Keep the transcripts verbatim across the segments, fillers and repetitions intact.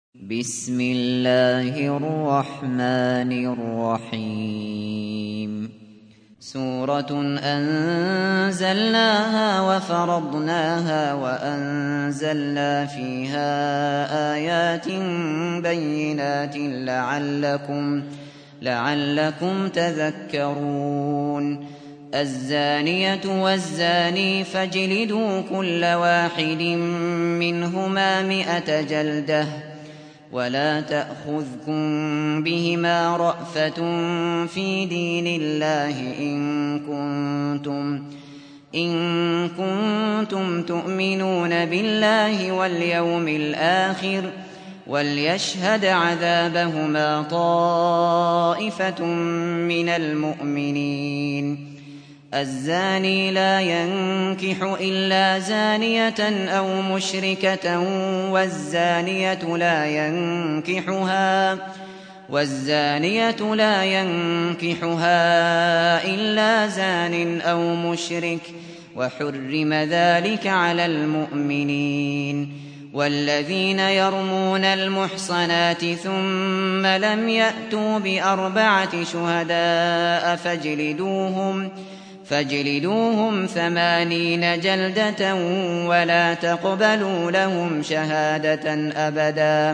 بسم الله الرحمن الرحيم سورة أنزلناها وفرضناها وأنزلنا فيها آيات بينات لعلكم, لعلكم تذكرون الزانية والزاني فاجلدوا كل واحد منهما مئة جلدة ولا تأخذكم بهما رأفة في دين الله إن كنتم, إن كنتم تؤمنون بالله واليوم الآخر وليشهد عذابهما طائفة من المؤمنين الزاني لا ينكح إلا زانية أو مشركة والزانية لا ينكحها والزانية لا ينكحها إلا زان أو مشرك وحرم ذلك على المؤمنين والذين يرمون المحصنات ثم لم يأتوا بأربعة شهداء فاجلدوهم فاجلدوهم ثمانين جلدة ولا تقبلوا لهم شهادة أبدا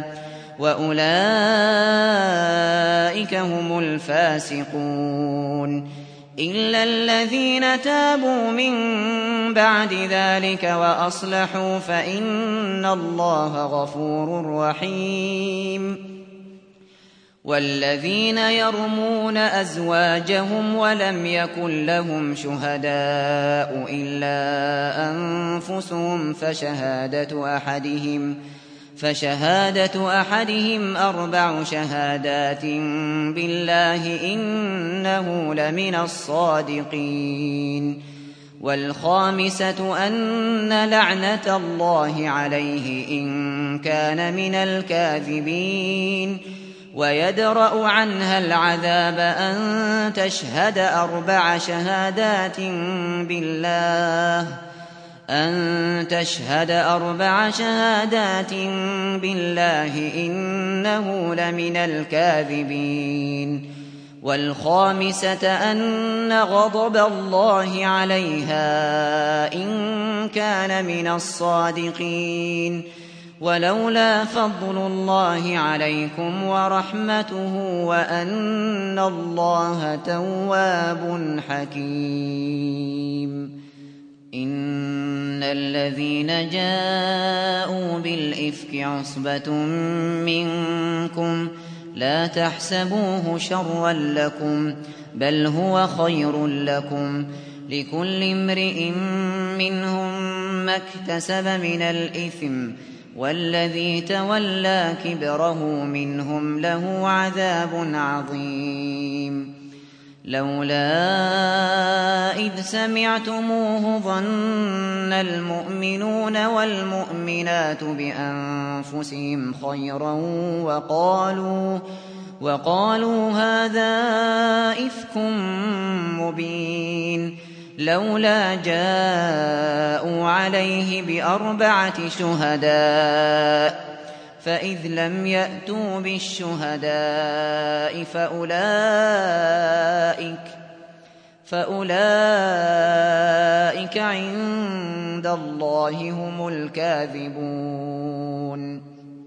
وأولئك هم الفاسقون إلا الذين تابوا من بعد ذلك وأصلحوا فإن الله غفور رحيم والذين يرمون أزواجهم ولم يكن لهم شهداء إلا أنفسهم فشهادة أحدهم فشهادة أحدهم أربع شهادات بالله إنه لمن الصادقين والخامسة أن لعنة الله عليه إن كان من الكاذبين ويدرأ عنها العذاب أن تشهد أربع شهادات بالله أن تشهد أربع شهادات بالله إنه لمن الكاذبين والخامسة أن غضب الله عليها إن كان من الصادقين ولولا فضل الله عليكم ورحمته وأن الله تواب حكيم إن الذين جاءوا بالإفك عصبة منكم لا تحسبوه شرا لكم بل هو خير لكم لكل امرئ منهم ما اكتسب من الإثم والذي تولى كبره منهم له عذاب عظيم لولا إذ سمعتموه ظن المؤمنون والمؤمنات بأنفسهم خيرا وقالوا, وقالوا هذا إفك مبين لولا جاءوا عليه بأربعة شهداء فإذ لم يأتوا بالشهداء فأولئك, فأولئك عند الله هم الكاذبون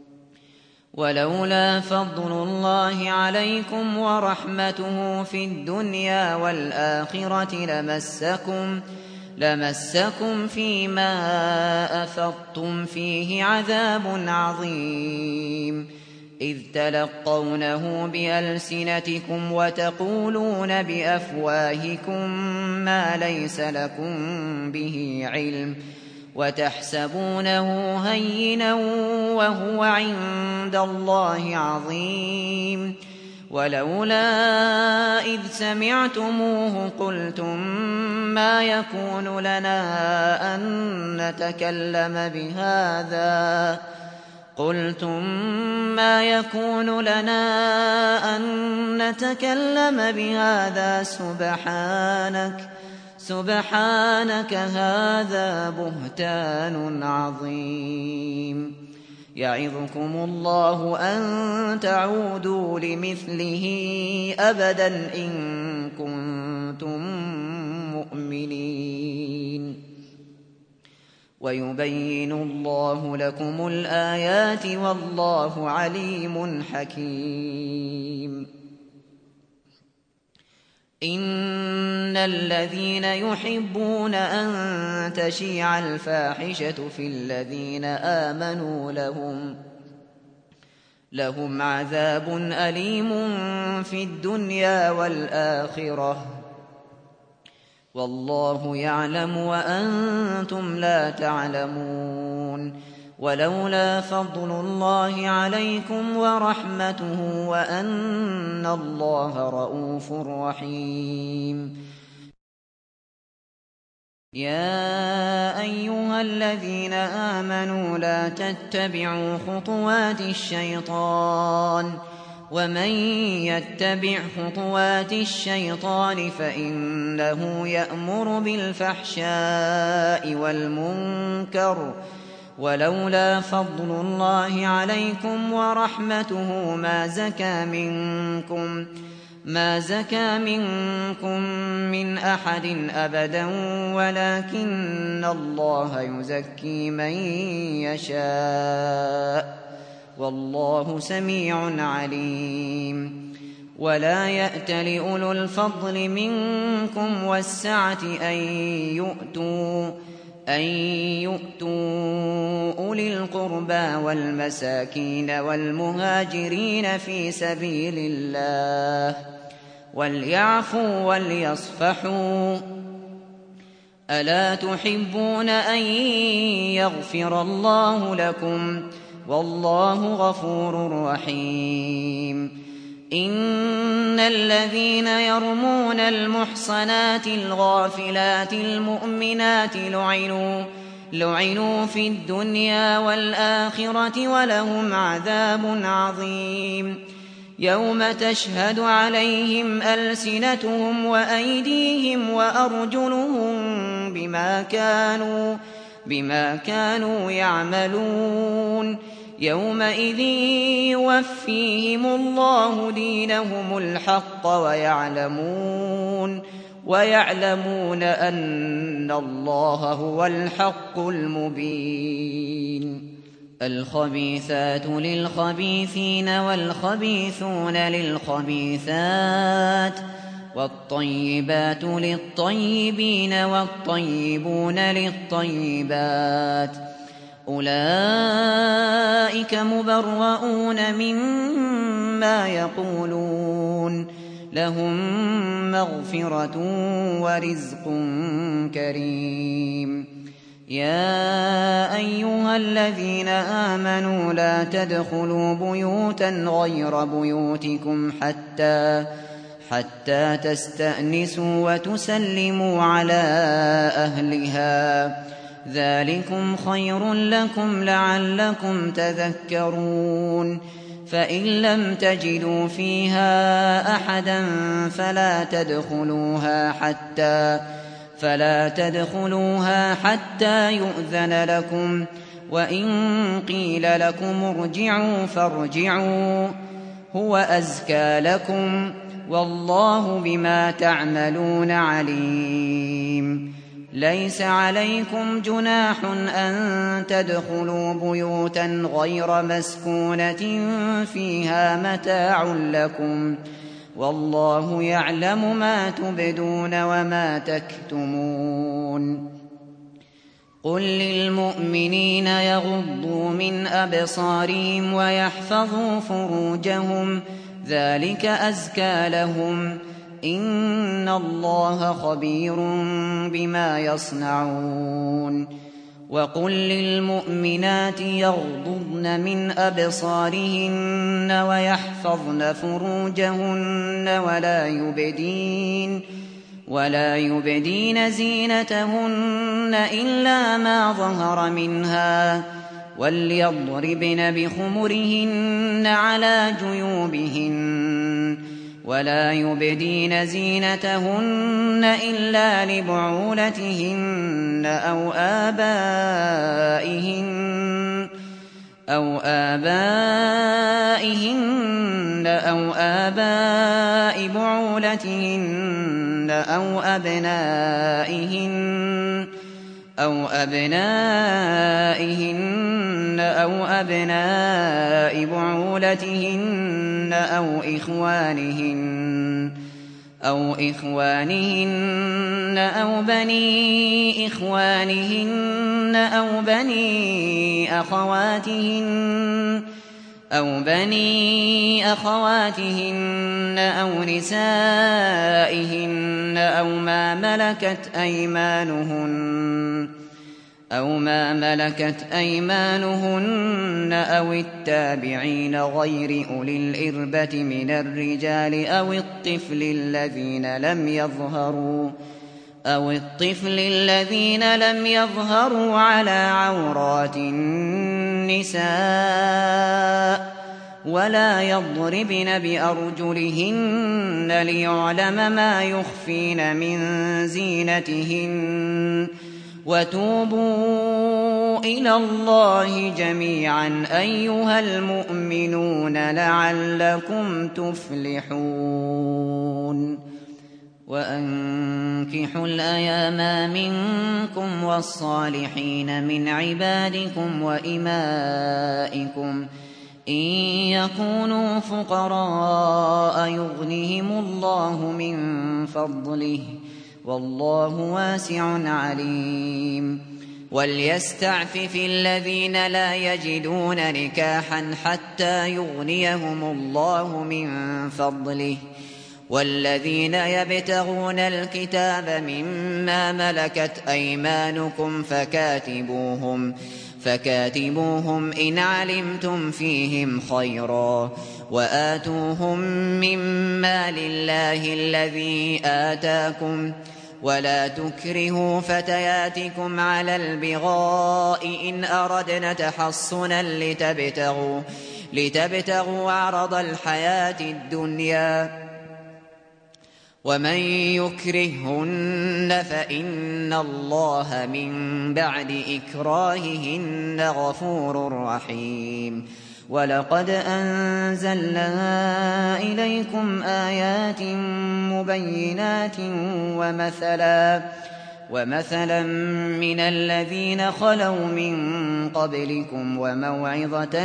ولولا فضل الله عليكم ورحمته في الدنيا والآخرة لمسكم لمسكم فيما أفضتم فيه عذاب عظيم إذ تلقونه بألسنتكم وتقولون بأفواهكم ما ليس لكم به علم وتحسبونه هينا وهو عند الله عظيم ولولا إذ سمعتموه قلتم ما يكون لنا أن نتكلم بهذا قلتم ما يكون لنا أن نتكلم بهذا سبحانك سبحانك هذا بهتان عظيم يعظكم الله أن تعودوا لمثله أبدا إن كنتم مؤمنين ويبين الله لكم الآيات والله عليم حكيم إن الذين يحبون أن تشيع الفاحشة في الذين آمنوا لهم لهم عذاب أليم في الدنيا والآخرة والله يعلم وأنتم لا تعلمون ولولا فضل الله عليكم ورحمته وأن الله رءوف رحيم يا أيها الذين آمنوا لا تتبعوا خطوات الشيطان ومن يتبع خطوات الشيطان فإنه يأمر بالفحشاء والمنكر ولولا فضل الله عليكم ورحمته ما زكى منكم ما زكى منكم من أحد أبدا ولكن الله يزكي من يشاء والله سميع عليم ولا يأت لأولو الفضل منكم والسعة أن يؤتوا أن يؤتوا أولي القربى والمساكين والمهاجرين في سبيل الله وليعفوا وليصفحوا ألا تحبون أن يغفر الله لكم والله غفور رحيم إن الذين يرمون المحصنات الغافلات المؤمنات لعنوا لعنوا في الدنيا والآخرة ولهم عذاب عظيم يوم تشهد عليهم ألسنتهم وأيديهم وأرجلهم بما كانوا بما كانوا يعملون يومئذ يوفيهم الله دينهم الحق ويعلمون ويعلمون أن الله هو الحق المبين الخبيثات للخبيثين والخبيثون للخبيثات والطيبات للطيبين والطيبون للطيبات أولئك مبرؤون مما يقولون لهم مغفرة ورزق كريم يا أيها الذين آمنوا لا تدخلوا بيوتا غير بيوتكم حتى حتى تستأنسوا وتسلموا على أهلها ذلكم خير لكم لعلكم تذكرون فإن لم تجدوا فيها أحدا فلا تدخلوها حتى فلا تدخلوها حتى يؤذن لكم وإن قيل لكم ارجعوا فارجعوا هو أزكى لكم والله بما تعملون عليم ليس عليكم جناح أن تدخلوا بيوتا غير مسكونة فيها متاع لكم والله يعلم ما تبدون وما تكتمون قل للمؤمنين يغضوا من أبصارهم ويحفظوا فروجهم ذلك أزكى لهم إن الله خبير بما يصنعون وقل للمؤمنات يغضضن من أبصارهن ويحفظن فروجهن ولا يبدين ولا يبدين زينتهن إلا ما ظهر منها وليضربن بخمرهن على جيوبهن ولا يبدين زينتهن إلا لبعولتهن أو آبائهن أو آبائهن أو آباء بعولتهن أو أبنائهن أو أبنائهن أو أبناء بعولتهن أو إخوانهن أو إخوانهن أو بني إخوانهن أو بني أخواتهن أو بني أخواتهن أو نسائهن أو ما ملكت أيمانهن أو ما ملكت أيمانهن أو التابعين غير أولي الإربة من الرجال أو الطفل الذين لم يظهروا أو الطفل الذين لم يظهروا على عورات النساء ولا يضربن بأرجلهن ليعلم ما يخفين من زينتهن وتوبوا إلى الله جميعا أيها المؤمنون لعلكم تفلحون وأنكحوا الأيام منكم والصالحين من عبادكم وإمائكم إن يكونوا فقراء يغنهم الله من فضله والله واسع عليم وليستعفف الذين لا يجدون نكاحا حتى يغنيهم الله من فضله والذين يبتغون الكتاب مما ملكت أيمانكم فكاتبوهم فكاتبوهم إن علمتم فيهم خيرا وآتوهم مما لله الذي آتاكم ولا تكرهوا فتياتكم على البغاء إن أردنا تحصنا لتبتغوا, لتبتغوا عرض الحياة الدنيا ومن يكرههن فإن الله من بعد إكراههن غفور رحيم ولقد أنزلنا إليكم آيات مبينات ومثلا ومثلا من الذين خلوا من قبلكم وموعظة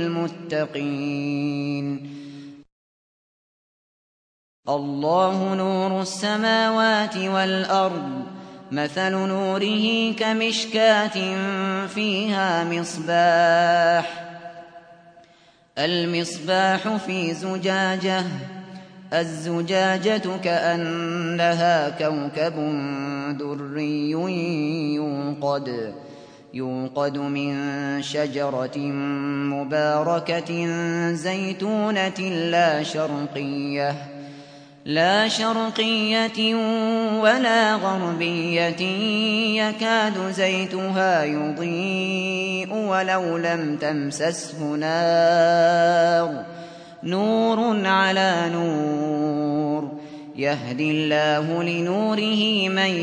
للمتقين الله نور السماوات والأرض مثل نوره كمشكاة فيها مصباح المصباح في زجاجة الزجاجة كأنها كوكب دري يوقد يوقد من شجرة مباركة زيتونة لا شرقية لا شرقية ولا غربية يكاد زيتها يضيء ولو لم تمسسه نار نور على نور يهدي الله لنوره من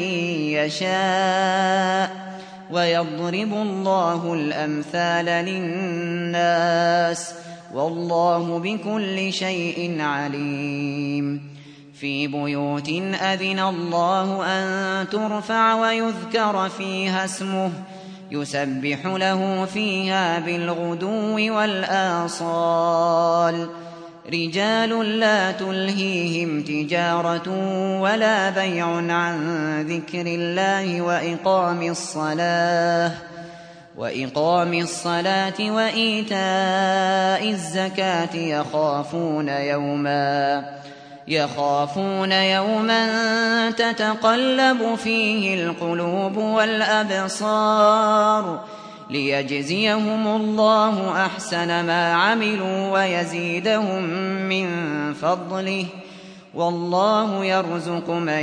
يشاء ويضرب الله الأمثال للناس والله بكل شيء عليم في بيوت أذن الله أن ترفع ويذكر فيها اسمه يسبح له فيها بالغدو والآصال رجال لا تلهيهم تجارة ولا بيع عن ذكر الله وإقام الصلاة وإقام الصلاة وإيتاء الزكاة يخافون يوما يخافون يوما تتقلب فيه القلوب والأبصار ليجزيهم الله أحسن ما عملوا ويزيدهم من فضله والله يرزق من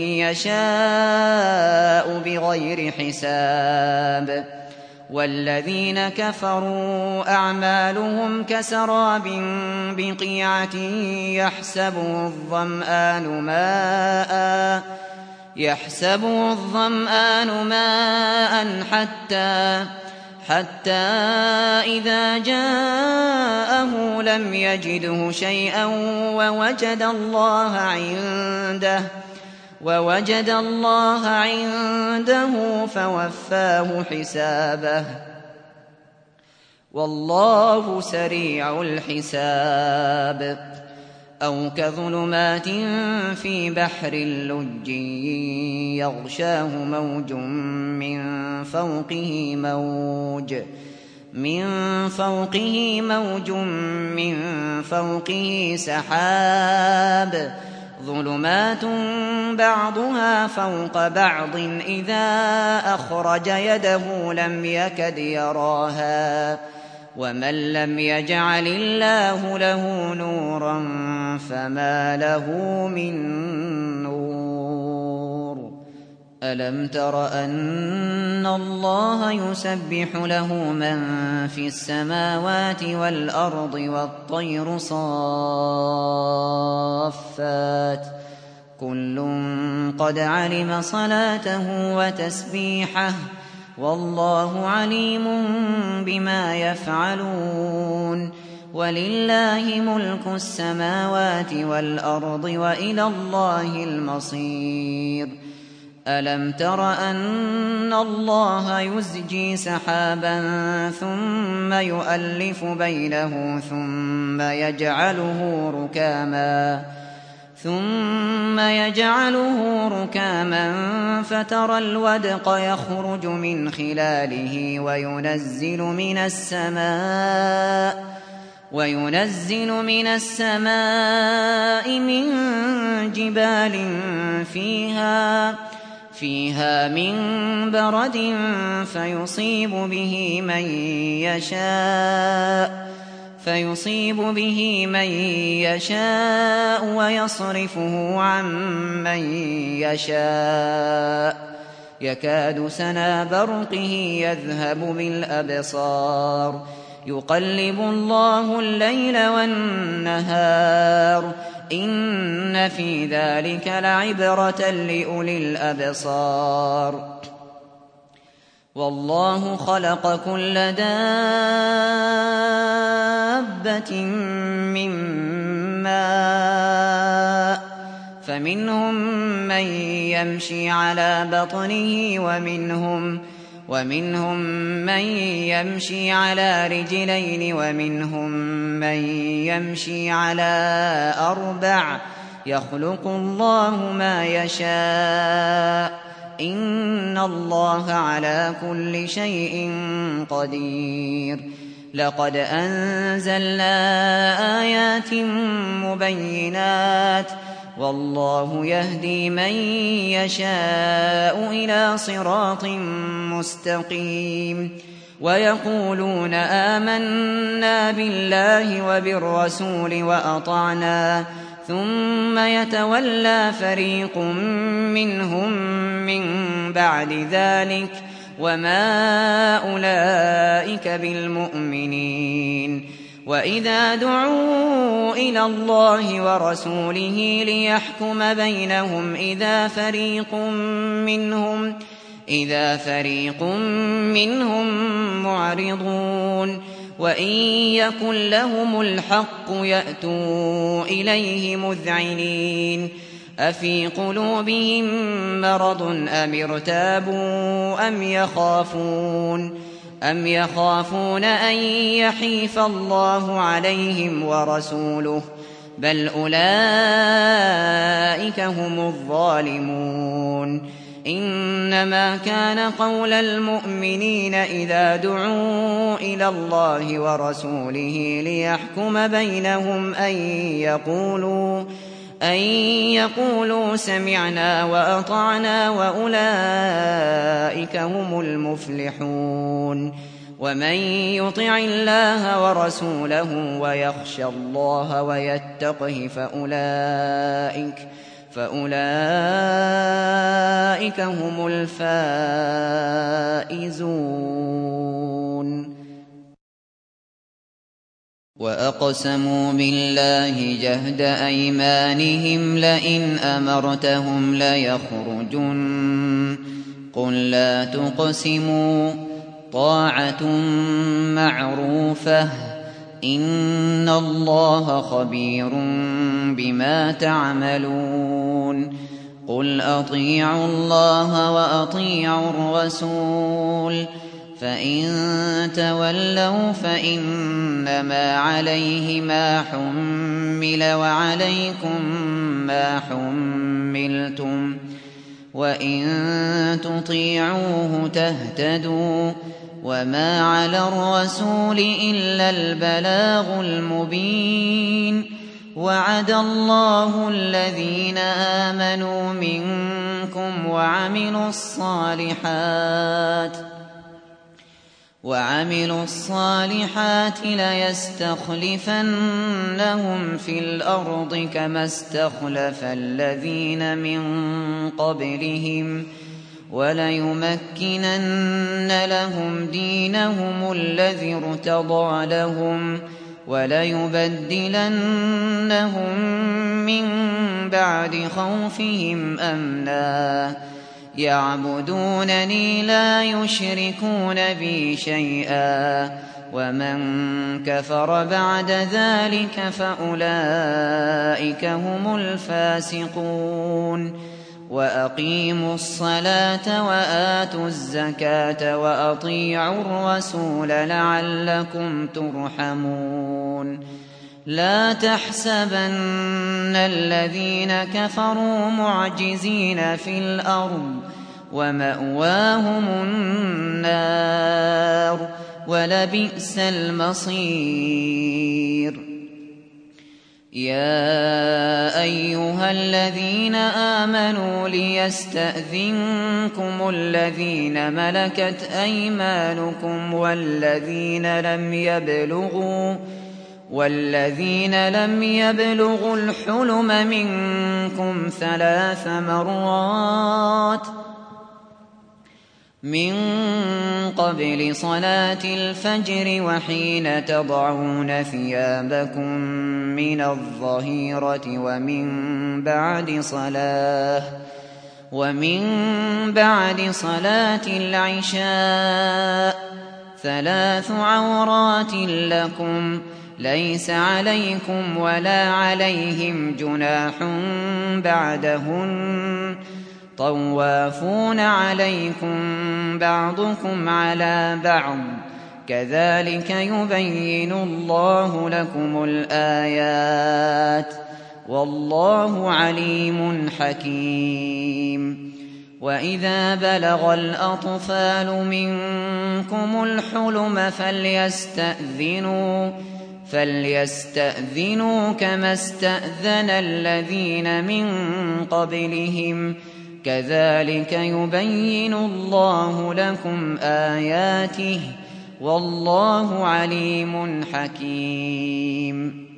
يشاء بغير حساب والذين كفروا أعمالهم كسراب بقيعة يحسبه الظمآن ماء يحسبه الظمآن ماء حتى حتى إذا جاءه لم يجده شيئا ووجد الله عنده ووجد الله عنده فوفاه حسابه والله سريع الحساب. أو كظلمات في بحر لج يغشاه موج من فوقه موج من فوقه موج من فوقه سحاب ظلمات بعضها فوق بعض إذا أخرج يده لم يكد يراها ومن لم يجعل الله له نورا فما له من نور. ألم تر أن الله يسبح له من في السماوات والأرض والطير صافات كل قد علم صلاته وتسبيحه والله عليم بما يفعلون. ولله ملك السماوات والأرض وإلى الله المصير. ألم تر أن الله يزجي سحابا ثم يؤلف بينه ثم يجعله ركاما ثم يجعله ركاما فترى الودق يخرج من خلاله وينزل من السماء وينزل من السماء من جبال فيها فيها من برد فيصيب به من يشاء فيصيب به من يشاء ويصرفه عن من يشاء يكاد سنا برقه يذهب بالأبصار يقلب الله الليل والنهار إن في ذلك لعبرة لأولي الأبصار. والله خلق كل دابة من ماء فمنهم من يمشي على بطنه ومنهم ومنهم من يمشي على رجلين ومنهم من يمشي على أربع يخلق الله ما يشاء إن الله على كل شيء قدير. لقد أنزلنا آيات مبينات والله يهدي من يشاء إلى صراط مستقيم. ويقولون آمنا بالله وبالرسول وأطعنا ثم يتولى فريق منهم من بعد ذلك وما أولئك بالمؤمنين. وإذا دعوا إلى الله ورسوله ليحكم بينهم إذا فريق منهم إذا فريق منهم معرضون وإن يكن لهم الحق يأتوا إليه مذعنين. أفي قلوبهم مرض أم ارتابوا أم يخافون أم يخافون أن يحيف الله عليهم ورسوله بل أولئك هم الظالمون. إنما كان قول المؤمنين إذا دعوا إلى الله ورسوله ليحكم بينهم أن يقولوا أن يقولوا سمعنا وأطعنا وأولئك هم المفلحون. ومن يطع الله ورسوله ويخشى الله ويتقه فأولئك فأولئك هم الفائزون. وأقسموا بالله جهد أيمانهم لئن أمرتهم ليخرجن قل لا تقسموا طاعة معروفة إن الله خبير بما تعملون قل أطيعوا الله وأطيعوا الرسول فإن تولوا فإنما عليه ما حمل وعليكم ما حملتم وإن تطيعوه تهتدوا وما على الرسول إلا البلاغ المبين وعد الله الذين آمنوا منكم وعملوا الصالحات وعملوا الصالحات ليستخلفنهم في الأرض كما استخلف الذين من قبلهم وليمكنن لهم دينهم الذي ارتضى لهم وليبدلنهم من بعد خوفهم أمنا يعبدونني لا يشركون بي شيئا ومن كفر بعد ذلك فأولئك هم الفاسقون وأقيموا الصلاة وآتوا الزكاة وأطيعوا الرسول لعلكم ترحمون لا تحسبن الذين كفروا معجزين في الأرض ومأواهم النار ولبئس المصير يا أيها الذين آمنوا ليستأذنكم الذين ملكت أيمانكم والذين لم يبلغوا والذين لم يبلغوا الحلم منكم ثلاث مرات من قبل صلاة الفجر وحين تضعون ثيابكم من الظهيرة ومن بعد صلاة ومن بعد صلاة العشاء ثلاث عورات لكم ليس عليكم ولا عليهم جناح بعدهن طوافون عليكم بعضكم على بعض كذلك يبين الله لكم الآيات والله عليم حكيم وإذا بلغ الأطفال منكم الحلم فليستأذنوا فليستأذنوا كما استأذن الذين من قبلهم كذلك يبين الله لكم آياته والله عليم حكيم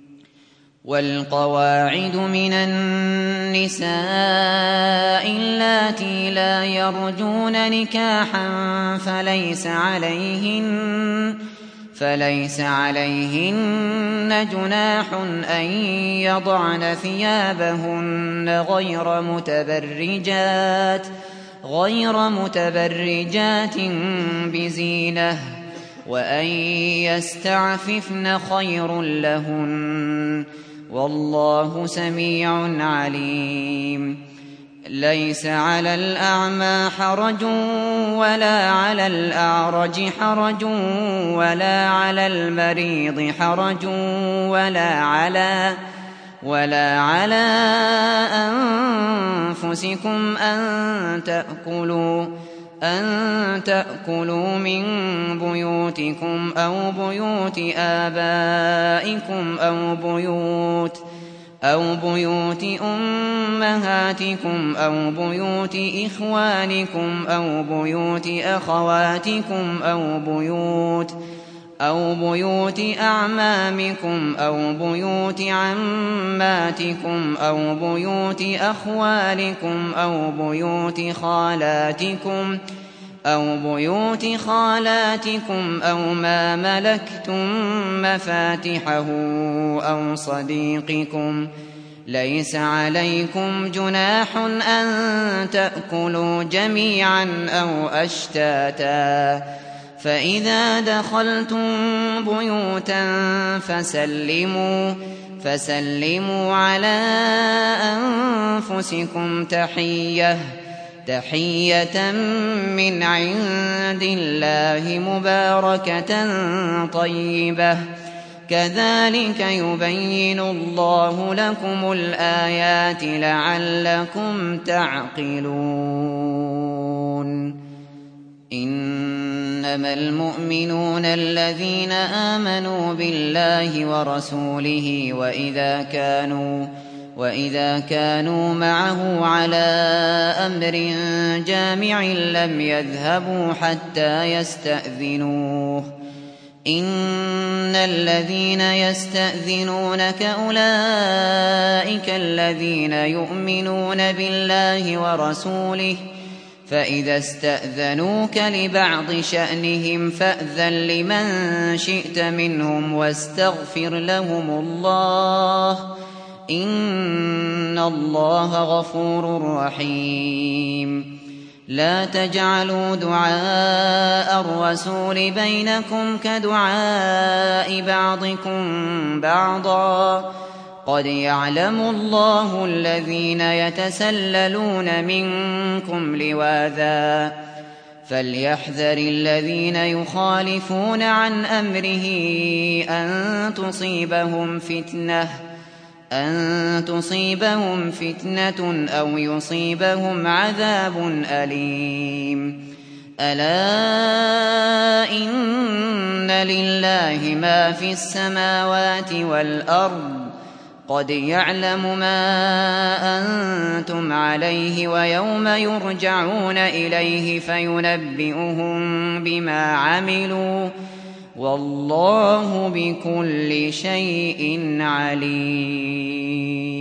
والقواعد من النساء اللاتي لا يرجون نكاحا فليس عليهن فليس عليهن جناح أن يضعن ثيابهن غير متبرجات غير متبرجات بزينة وأن يستعففن خير لهن والله سميع عليم ليس على الأعمى حرج ولا على الأعرج حرج ولا على المريض حرج ولا على ولا على أنفسكم أن تأكلوا أن تأكلوا من بيوتكم أو بيوت آبائكم أو بيوت أو بيوت أمهاتكم أو بيوت إخوانكم أو بيوت أخواتكم أو بيوت أو بيوت أعمامكم أو بيوت عماتكم أو بيوت أخوالكم أو بيوت خالاتكم أو بيوت خالاتكم أو ما ملكتم مفاتحه أو صديقكم ليس عليكم جناح أن تأكلوا جميعا أو أشتاتا فإذا دخلتم بيوتا فسلموا فسلموا على أنفسكم تحية تحية من عند الله مباركة طيبة كذلك يبين الله لكم الآيات لعلكم تعقلون إنما المؤمنون الذين آمنوا بالله ورسوله وإذا كانوا وإذا كانوا معه على أمر جامع لم يذهبوا حتى يستأذنوه إن الذين يستأذنونك أولئك الذين يؤمنون بالله ورسوله فإذا استأذنوك لبعض شأنهم فأذن لمن شئت منهم واستغفر لهم الله إن الله غفور رحيم لا تجعلوا دعاء الرسول بينكم كدعاء بعضكم بعضا قد يعلم الله الذين يتسللون منكم لواذا فليحذر الذين يخالفون عن أمره أن تصيبهم فتنة أن تصيبهم فتنة أو يصيبهم عذاب أليم ألا إن لله ما في السماوات والأرض قد يعلم ما أنتم عليه ويوم يرجعون إليه فينبئهم بما عملوا والله بكل شيء عليم